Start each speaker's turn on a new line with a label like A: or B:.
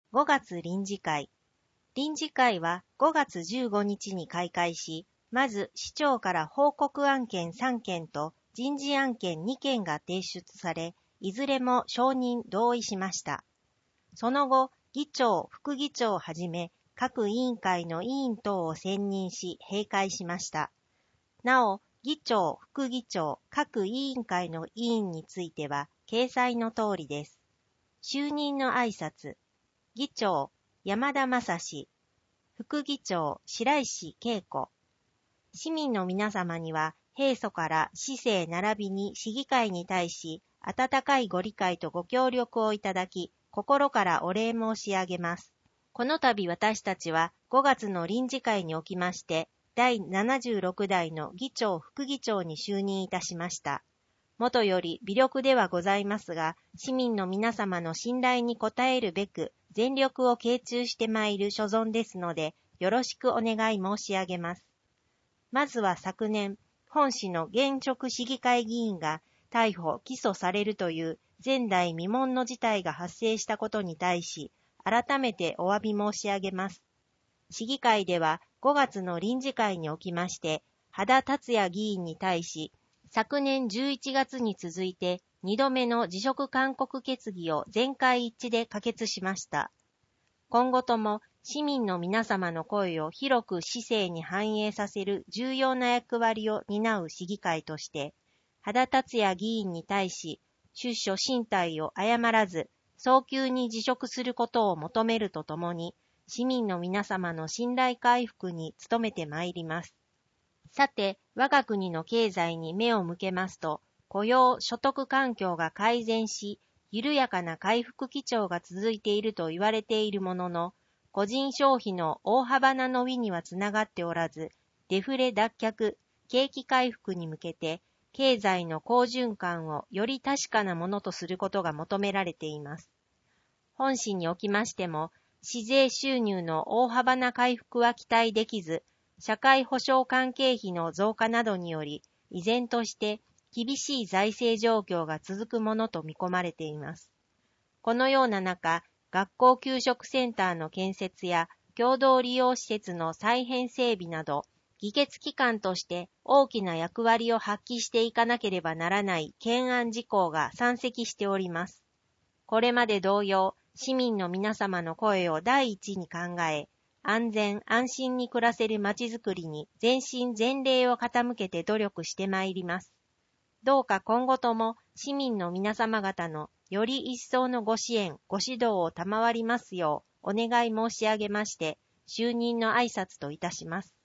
A: 5月臨時会。臨時会は5月15日に開会し、まず市長から報告案件3件と人事案件2件が提出され、いずれも承認同意しました。その後、議長、副議長をはじめ、各委員会の委員等を選任し、閉会しました。なお、議長、副議長、各委員会の委員については、掲載の通りです。就任の挨拶。議長、山田正史。副議長、白石恵子。市民の皆様には、平素から市政並びに市議会に対し、温かいご理解とご協力をいただき、心からお礼申し上げます。この度私たちは5月の臨時会におきまして、第76代の議長副議長に就任いたしました。もとより微力ではございますが、市民の皆様の信頼に応えるべく、全力を傾注してまいる所存ですので、よろしくお願い申し上げます。まずは昨年、本市の現職市議会議員が逮捕・起訴されるという前代未聞の事態が発生したことに対し、改めてお詫び申し上げます。市議会では5月の臨時会におきまして、羽田達也議員に対し、昨年11月に続いて2度目の辞職勧告決議を全会一致で可決しました。今後とも市民の皆様の声を広く市政に反映させる重要な役割を担う市議会として、羽田達也議員に対し、出処進退を誤らず、早急に辞職することを求めるとともに、市民の皆様の信頼回復に努めてまいります。さて、我が国の経済に目を向けますと、雇用・所得環境が改善し、緩やかな回復基調が続いていると言われているものの、個人消費の大幅な伸びにはつながっておらず、デフレ脱却、景気回復に向けて、経済の好循環をより確かなものとすることが求められています。本市におきましても、市税収入の大幅な回復は期待できず、社会保障関係費の増加などにより、依然として厳しい財政状況が続くものと見込まれています。このような中、学校給食センターの建設や共同利用施設の再編整備など、議決機関として大きな役割を発揮していかなければならない懸案事項が山積しております。これまで同様、市民の皆様の声を第一に考え、安全・安心に暮らせるまちづくりに全身全霊を傾けて努力してまいります。どうか今後とも市民の皆様方のより一層のご支援・ご指導を賜りますようお願い申し上げまして、就任の挨拶といたします。